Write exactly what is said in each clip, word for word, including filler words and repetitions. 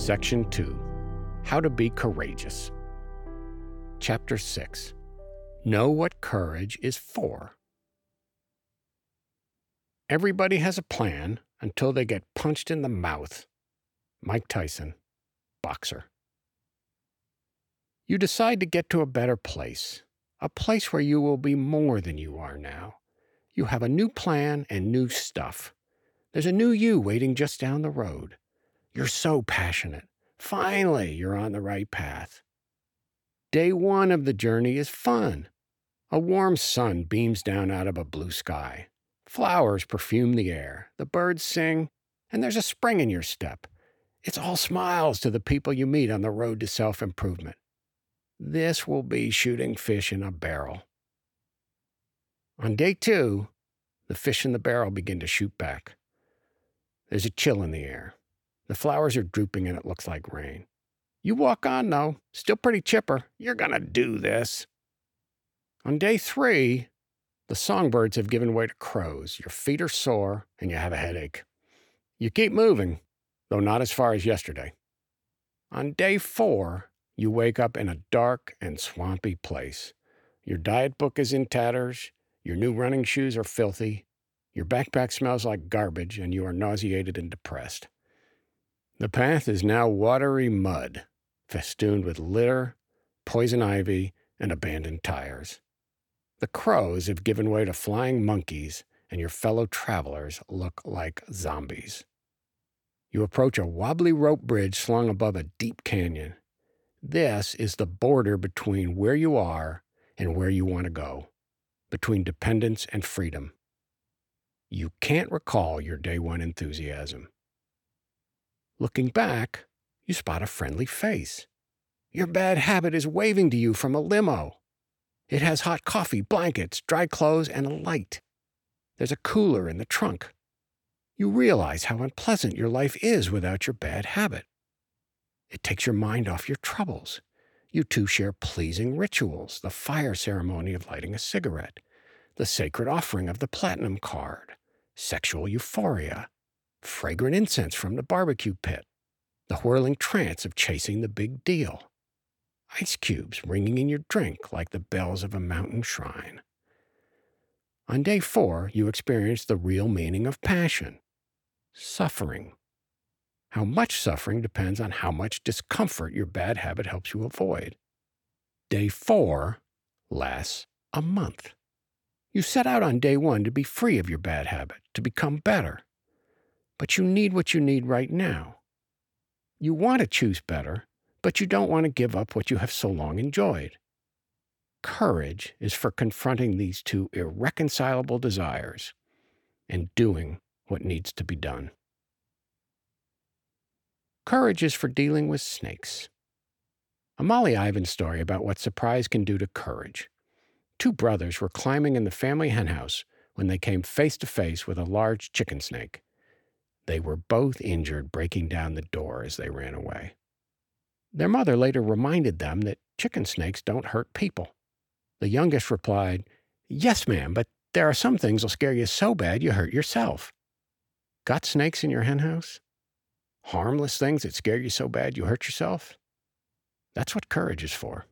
Section two. How to be courageous. Chapter six. Know what courage is for. Everybody has a plan until they get punched in the mouth. Mike Tyson, boxer. You decide to get to a better place, a place where you will be more than you are now. You have a new plan and new stuff. There's a new you waiting just down the road. You're so passionate. Finally, you're on the right path. Day one of the journey is fun. A warm sun beams down out of a blue sky. Flowers perfume the air. The birds sing, and there's a spring in your step. It's all smiles to the people you meet on the road to self-improvement. This will be shooting fish in a barrel. On day two, the fish in the barrel begin to shoot back. There's a chill in the air. The flowers are drooping and it looks like rain. You walk on, though, still pretty chipper. You're gonna do this. On day three, the songbirds have given way to crows. Your feet are sore and you have a headache. You keep moving, though not as far as yesterday. On day four, you wake up in a dark and swampy place. Your diet book is in tatters. Your new running shoes are filthy. Your backpack smells like garbage and you are nauseated and depressed. The path is now watery mud, festooned with litter, poison ivy, and abandoned tires. The crows have given way to flying monkeys, and your fellow travelers look like zombies. You approach a wobbly rope bridge slung above a deep canyon. This is the border between where you are and where you want to go, between dependence and freedom. You can't recall your day one enthusiasm. Looking back, you spot a friendly face. Your bad habit is waving to you from a limo. It has hot coffee, blankets, dry clothes, and a light. There's a cooler in the trunk. You realize how unpleasant your life is without your bad habit. It takes your mind off your troubles. You two share pleasing rituals, the fire ceremony of lighting a cigarette, the sacred offering of the platinum card, sexual euphoria, fragrant incense from the barbecue pit, the whirling trance of chasing the big deal, ice cubes ringing in your drink like the bells of a mountain shrine. On day four, you experience the real meaning of passion, suffering. How much suffering depends on how much discomfort your bad habit helps you avoid. Day four lasts a month. You set out on day one to be free of your bad habit, to become better. But you need what you need right now. You want to choose better, but you don't want to give up what you have so long enjoyed. Courage is for confronting these two irreconcilable desires and doing what needs to be done. Courage is for dealing with snakes. A Molly Ivins story about what surprise can do to courage. Two brothers were climbing in the family henhouse when they came face to face with a large chicken snake. They were both injured breaking down the door as they ran away. Their mother later reminded them that chicken snakes don't hurt people. The youngest replied, "Yes, ma'am, but there are some things that'll scare you so bad you hurt yourself." Got snakes in your henhouse? Harmless things that scare you so bad you hurt yourself? That's what courage is for.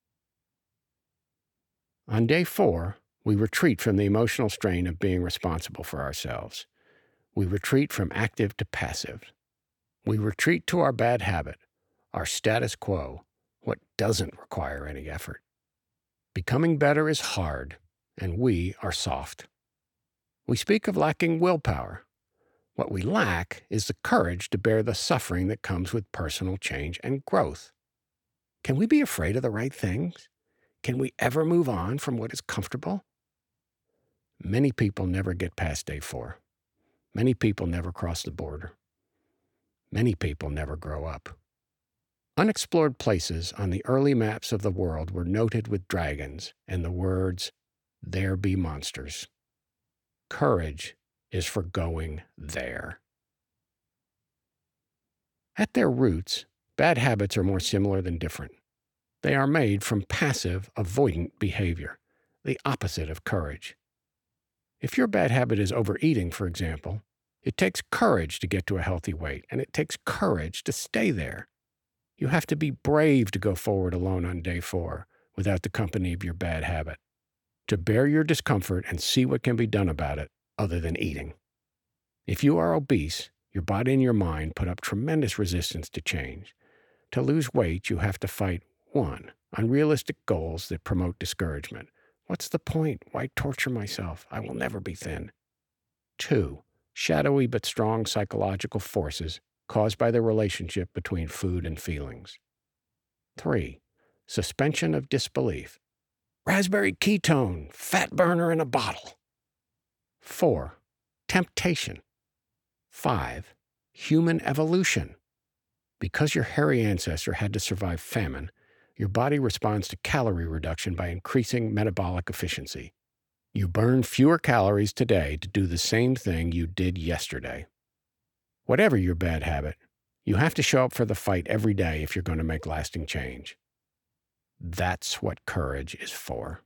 On day four, we retreat from the emotional strain of being responsible for ourselves. We retreat from active to passive. We retreat to our bad habit, our status quo, what doesn't require any effort. Becoming better is hard, and we are soft. We speak of lacking willpower. What we lack is the courage to bear the suffering that comes with personal change and growth. Can we be afraid of the right things? Can we ever move on from what is comfortable? Many people never get past day four. Many people never cross the border. Many people never grow up. Unexplored places on the early maps of the world were noted with dragons and the words, "There be monsters." Courage is for going there. At their roots, bad habits are more similar than different. They are made from passive, avoidant behavior, the opposite of courage. If your bad habit is overeating, for example, It takes courage to get to a healthy weight, and it takes courage to stay there. You have to be brave to go forward alone on day four without the company of your bad habit, to bear your discomfort and see what can be done about it other than eating. If you are obese, your body and your mind put up tremendous resistance to change. To lose weight, you have to fight, one, unrealistic goals that promote discouragement. What's the point? Why torture myself? I will never be thin. Two, shadowy but strong psychological forces caused by the relationship between food and feelings. Three, suspension of disbelief. Raspberry ketone, fat burner in a bottle. Four, temptation. Five, human evolution. Because your hairy ancestor had to survive famine, your body responds to calorie reduction by increasing metabolic efficiency. You burn fewer calories today to do the same thing you did yesterday. Whatever your bad habit, you have to show up for the fight every day if you're going to make lasting change. That's what courage is for.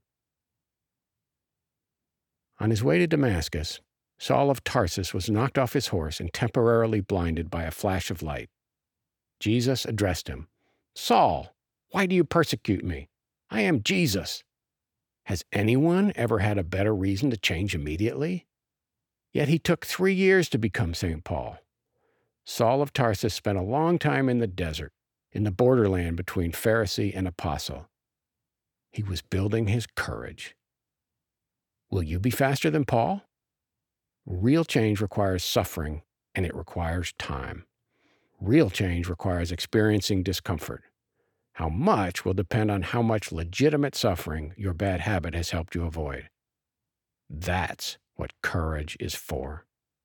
On his way to Damascus, Saul of Tarsus was knocked off his horse and temporarily blinded by a flash of light. Jesus addressed him, "Saul, why do you persecute me? I am Jesus." Has anyone ever had a better reason to change immediately? Yet he took three years to become Saint Paul. Saul of Tarsus spent a long time in the desert, in the borderland between Pharisee and apostle. He was building his courage. Will you be faster than Paul? Real change requires suffering, and it requires time. Real change requires experiencing discomfort. How much will depend on how much legitimate suffering your bad habit has helped you avoid. That's what courage is for.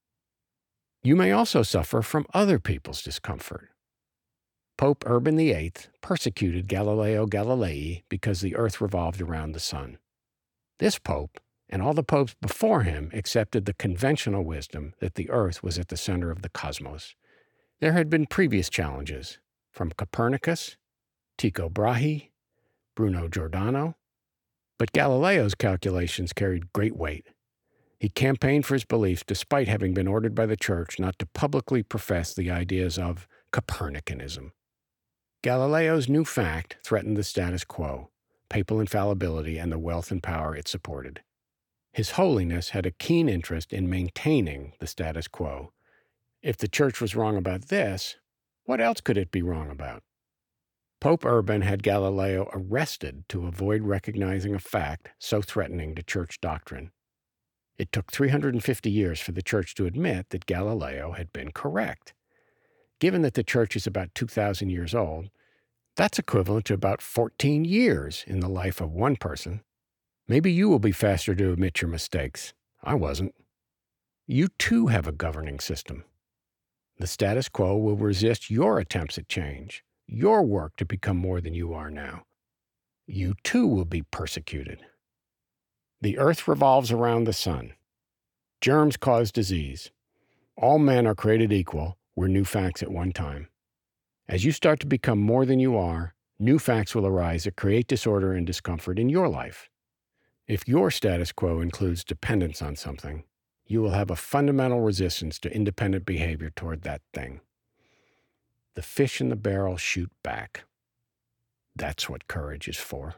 You may also suffer from other people's discomfort. Pope Urban the Eighth persecuted Galileo Galilei because the earth revolved around the sun. This pope, and all the popes before him, accepted the conventional wisdom that the earth was at the center of the cosmos. There had been previous challenges, from Copernicus, Tycho Brahe, Bruno Giordano, but Galileo's calculations carried great weight. He campaigned for his beliefs despite having been ordered by the Church not to publicly profess the ideas of Copernicanism. Galileo's new fact threatened the status quo, papal infallibility, and the wealth and power it supported. His Holiness had a keen interest in maintaining the status quo. If the Church was wrong about this, what else could it be wrong about? Pope Urban had Galileo arrested to avoid recognizing a fact so threatening to Church doctrine. It took three hundred fifty years for the Church to admit that Galileo had been correct. Given that the Church is about two thousand years old, that's equivalent to about fourteen years in the life of one person. Maybe you will be faster to admit your mistakes. I wasn't. You too have a governing system. The status quo will resist your attempts at change, your work to become more than you are now. You too will be persecuted. The earth revolves around the sun. Germs cause disease. All men are created equal were new facts at one time. As you start to become more than you are, new facts will arise that create disorder and discomfort in your life. If your status quo includes dependence on something, you will have a fundamental resistance to independent behavior toward that thing. The fish in the barrel shoot back. That's what courage is for.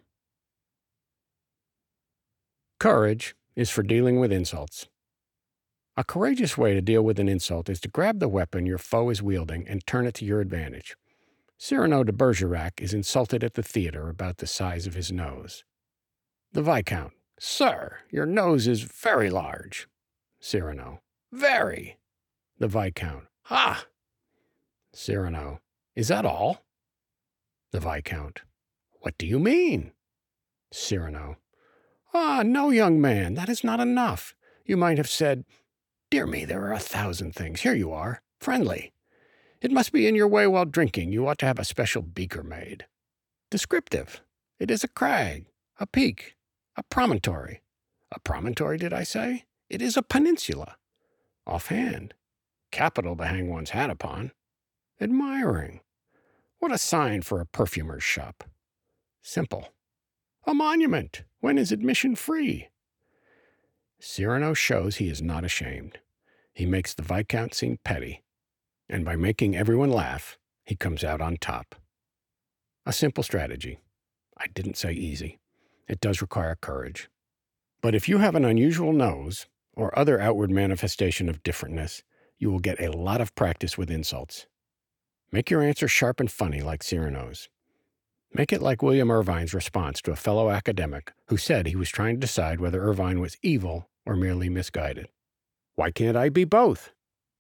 Courage is for dealing with insults. A courageous way to deal with an insult is to grab the weapon your foe is wielding and turn it to your advantage. Cyrano de Bergerac is insulted at the theater about the size of his nose. The Viscount: "Sir, your nose is very large." Cyrano: "Very." The Viscount: "Ah!" Cyrano: "Is that all?" The Viscount: "What do you mean?" Cyrano: "Ah, no, young man, that is not enough. You might have said, 'Dear me, there are a thousand things. Here you are, friendly. It must be in your way while drinking. You ought to have a special beaker made.' Descriptive. It is a crag, a peak, a promontory. A promontory, did I say? It is a peninsula. Offhand. Capital to hang one's hat upon. Admiring. What a sign for a perfumer's shop. Simple. A monument. When is admission free?" Cyrano shows he is not ashamed. He makes the Viscount seem petty, and by making everyone laugh, he comes out on top. A simple strategy. I didn't say easy. It does require courage. But if you have an unusual nose or other outward manifestation of differentness, you will get a lot of practice with insults. Make your answer sharp and funny like Cyrano's. Make it like William Irvine's response to a fellow academic who said he was trying to decide whether Irvine was evil or merely misguided. Why can't I be both?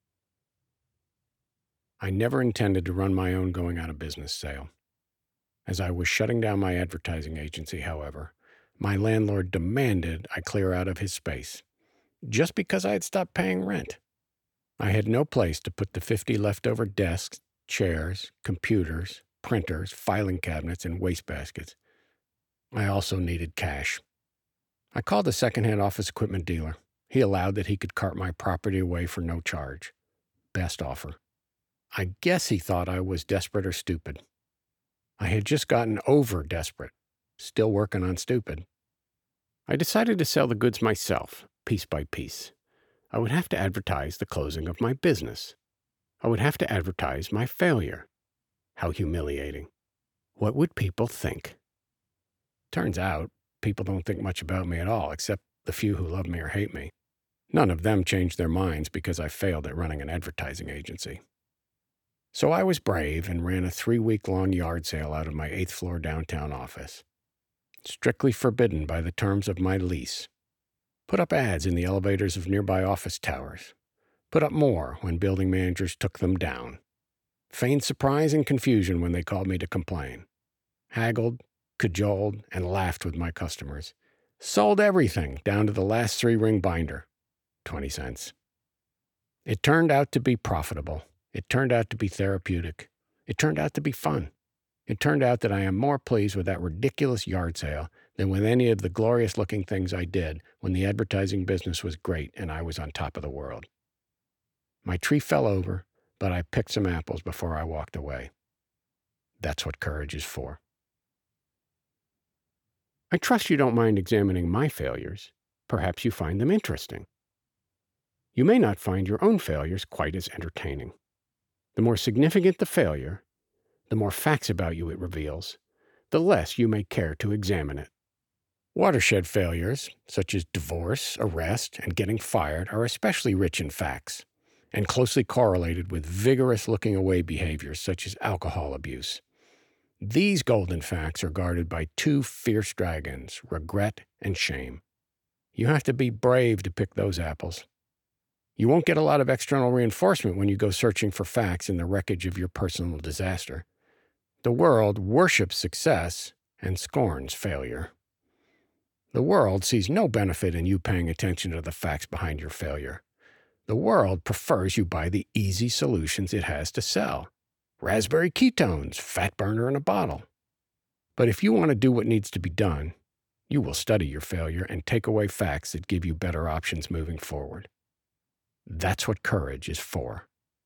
I never intended to run my own going out of business sale. As I was shutting down my advertising agency, however, my landlord demanded I clear out of his space, just because I had stopped paying rent. I had no place to put the fifty leftover desks, chairs, computers, printers, filing cabinets, and wastebaskets. I also needed cash. I called a second-hand office equipment dealer. He allowed that he could cart my property away for no charge. Best offer. I guess he thought I was desperate or stupid. I had just gotten over desperate, still working on stupid. I decided to sell the goods myself, piece by piece. I would have to advertise the closing of my business. I would have to advertise my failure. How humiliating. What would people think? Turns out, people don't think much about me at all, except the few who love me or hate me. None of them changed their minds because I failed at running an advertising agency. So I was brave and ran a three-week-long yard sale out of my eighth-floor downtown office. Strictly forbidden by the terms of my lease. Put up ads in the elevators of nearby office towers. Put up more when building managers took them down. Feigned surprise and confusion when they called me to complain. Haggled, cajoled, and laughed with my customers. Sold everything down to the last three-ring binder. Twenty cents. It turned out to be profitable. It turned out to be therapeutic. It turned out to be fun. It turned out that I am more pleased with that ridiculous yard sale than with any of the glorious-looking things I did when the advertising business was great and I was on top of the world. My tree fell over, but I picked some apples before I walked away. That's what courage is for. I trust you don't mind examining my failures. Perhaps you find them interesting. You may not find your own failures quite as entertaining. The more significant the failure, the more facts about you it reveals, the less you may care to examine it. Watershed failures, such as divorce, arrest, and getting fired, are especially rich in facts, and closely correlated with vigorous looking-away behaviors such as alcohol abuse. These golden facts are guarded by two fierce dragons, regret and shame. You have to be brave to pick those apples. You won't get a lot of external reinforcement when you go searching for facts in the wreckage of your personal disaster. The world worships success and scorns failure. The world sees no benefit in you paying attention to the facts behind your failure. The world prefers you buy the easy solutions it has to sell. Raspberry ketones, fat burner in a bottle. But if you want to do what needs to be done, you will study your failure and take away facts that give you better options moving forward. That's what courage is for.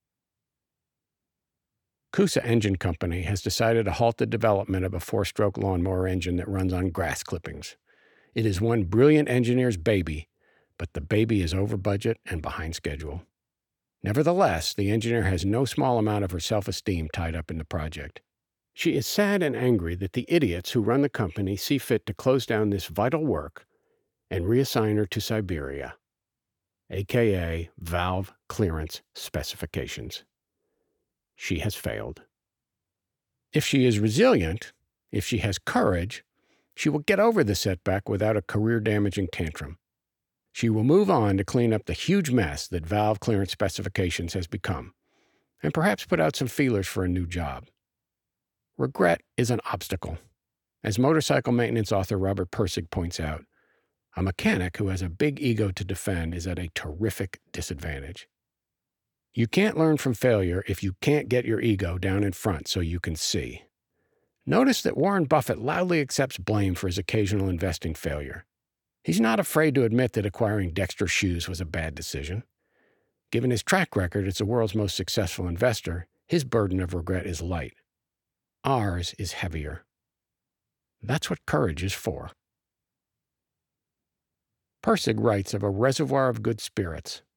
Coosa Engine Company has decided to halt the development of a four-stroke lawnmower engine that runs on grass clippings. It is one brilliant engineer's baby, but the baby is over budget and behind schedule. Nevertheless, the engineer has no small amount of her self-esteem tied up in the project. She is sad and angry that the idiots who run the company see fit to close down this vital work and reassign her to Siberia, aka Valve Clearance Specifications. She has failed. If she is resilient, if she has courage, she will get over the setback without a career-damaging tantrum. She will move on to clean up the huge mess that Valve Clearance Specifications has become, and perhaps put out some feelers for a new job. Regret is an obstacle. As motorcycle maintenance author Robert Pirsig points out, a mechanic who has a big ego to defend is at a terrific disadvantage. You can't learn from failure if you can't get your ego down in front so you can see. Notice that Warren Buffett loudly accepts blame for his occasional investing failure. He's not afraid to admit that acquiring Dexter shoes was a bad decision. Given his track record as the world's most successful investor, his burden of regret is light. Ours is heavier. That's what courage is for. Pirsig writes of a reservoir of good spirits,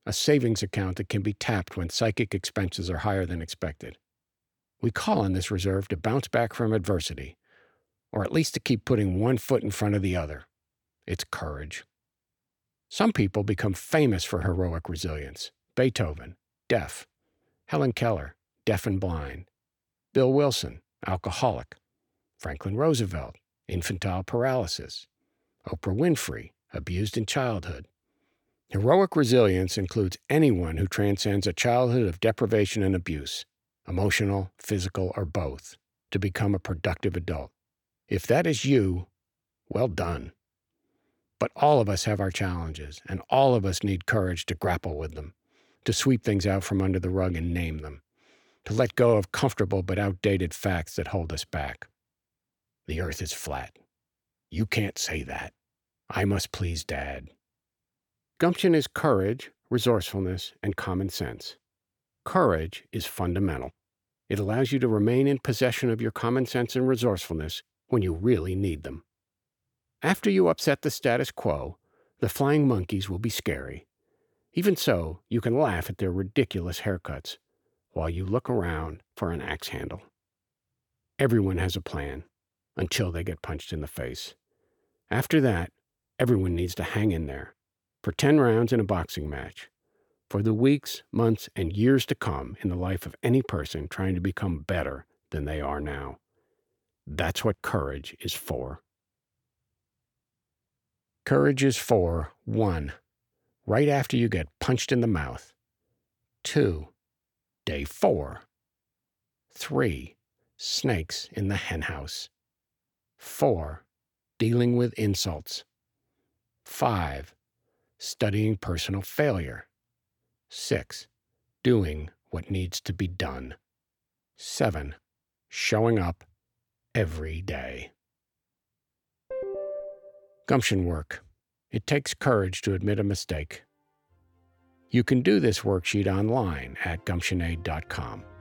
a savings account that can be tapped when psychic expenses are higher than expected. We call on this reserve to bounce back from adversity, or at least to keep putting one foot in front of the other. It's courage. Some people become famous for heroic resilience. Beethoven, deaf. Helen Keller, deaf and blind. Bill Wilson, alcoholic. Franklin Roosevelt, infantile paralysis. Oprah Winfrey, abused in childhood. Heroic resilience includes anyone who transcends a childhood of deprivation and abuse, emotional, physical, or both, to become a productive adult. If that is you, well done. But all of us have our challenges, and all of us need courage to grapple with them, to sweep things out from under the rug and name them, to let go of comfortable but outdated facts that hold us back. The earth is flat. You can't say that. I must please Dad. Gumption is courage, resourcefulness, and common sense. Courage is fundamental. It allows you to remain in possession of your common sense and resourcefulness when you really need them. After you upset the status quo, the flying monkeys will be scary. Even so, you can laugh at their ridiculous haircuts while you look around for an axe handle. Everyone has a plan until they get punched in the face. After that, everyone needs to hang in there for ten rounds in a boxing match, for the weeks, months, and years to come in the life of any person trying to become better than they are now. That's what courage is for. Courage is for one. Right after you get punched in the mouth. two. Day four. three. Snakes in the henhouse. four. Dealing with insults. five. Studying personal failure. six. Doing what needs to be done. seven. Showing up every day. Gumption work. It takes courage to admit a mistake. You can do this worksheet online at gumption aid dot com.